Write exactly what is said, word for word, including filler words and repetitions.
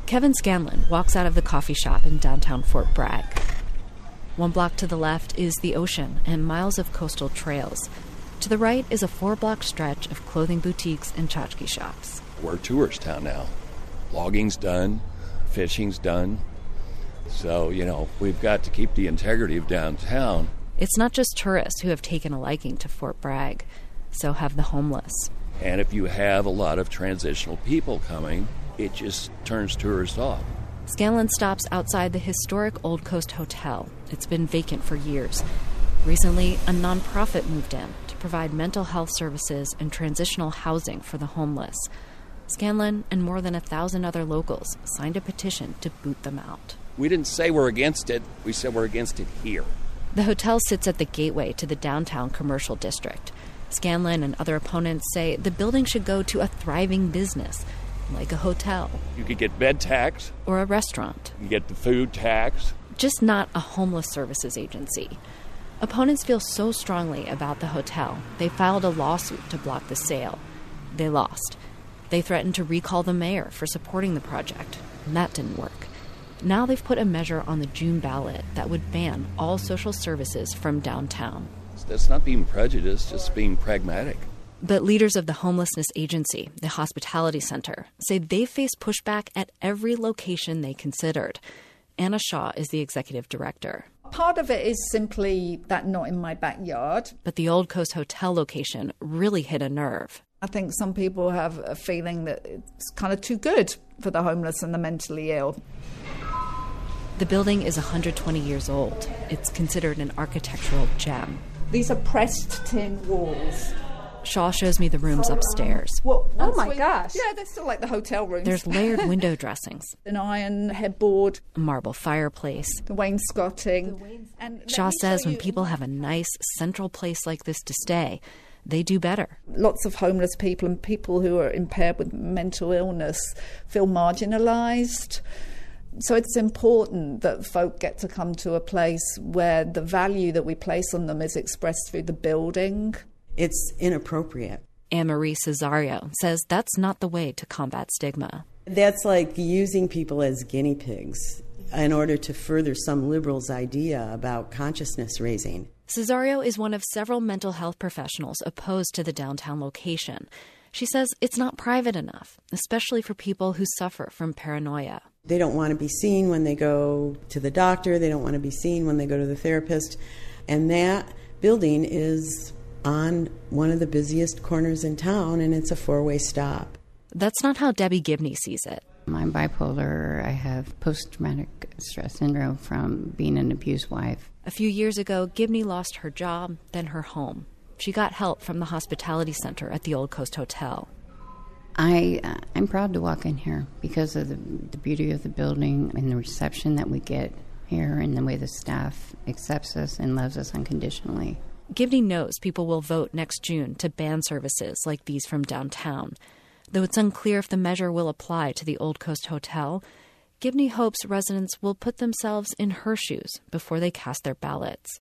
Kevin Scanlon walks out of the coffee shop in downtown Fort Bragg. One block to the left is the ocean and miles of coastal trails. To the right is a four-block stretch of clothing boutiques and tchotchke shops. We're a tourist town now. Logging's done, fishing's done. So, you know, we've got to keep the integrity of downtown. It's not just tourists who have taken a liking to Fort Bragg. So have the homeless. And if you have a lot of transitional people coming, it just turns tourists off. Scanlon stops outside the historic Old Coast Hotel. It's been vacant for years. Recently, a nonprofit moved in to provide mental health services and transitional housing for the homeless. Scanlon and more than a thousand other locals signed a petition to boot them out. We didn't say we're against it. We said we're against it here. The hotel sits at the gateway to the downtown commercial district. Scanlon and other opponents say the building should go to a thriving business, like a hotel. You could get bed tax. Or a restaurant. You get the food tax. Just not a homeless services agency. Opponents feel so strongly about the hotel, they filed a lawsuit to block the sale. They lost. They threatened to recall the mayor for supporting the project, and that didn't work. Now they've put a measure on the June ballot that would ban all social services from downtown. That's not being prejudiced, it's being pragmatic. But leaders of the homelessness agency, the Hospitality Center, say they faced pushback at every location they considered. Anna Shaw is the executive director. Part of it is simply that not in my backyard. But the Old Coast Hotel location really hit a nerve. I think some people have a feeling that it's kind of too good for the homeless and the mentally ill. The building is one hundred twenty years old. It's considered an architectural gem. These are pressed tin walls. Shaw shows me the rooms upstairs. Well, oh my we, gosh. Yeah, they're still like the hotel rooms. There's layered window dressings. An iron headboard. A marble fireplace. The wainscoting. The wains- and Shaw says when people have a nice central place like this to stay, they do better. Lots of homeless people and people who are impaired with mental illness feel marginalised. So it's important that folk get to come to a place where the value that we place on them is expressed through the building. It's inappropriate. Anne-Marie Cesario says that's not the way to combat stigma. That's like using people as guinea pigs in order to further some liberals' idea about consciousness raising. Cesario is one of several mental health professionals opposed to the downtown location. She says it's not private enough, especially for people who suffer from paranoia. They don't want to be seen when they go to the doctor. They don't want to be seen when they go to the therapist. And that building is on one of the busiest corners in town, and it's a four-way stop. That's not how Debbie Gibney sees it. I'm bipolar. I have post-traumatic stress syndrome from being an abused wife. A few years ago, Gibney lost her job, then her home. She got help from the Hospitality Center at the Old Coast Hotel. I, uh, I'm proud to walk in here because of the, the beauty of the building and the reception that we get here and the way the staff accepts us and loves us unconditionally. Gibney knows people will vote next June to ban services like these from downtown. Though it's unclear if the measure will apply to the Old Coast Hotel, Gibney hopes residents will put themselves in her shoes before they cast their ballots.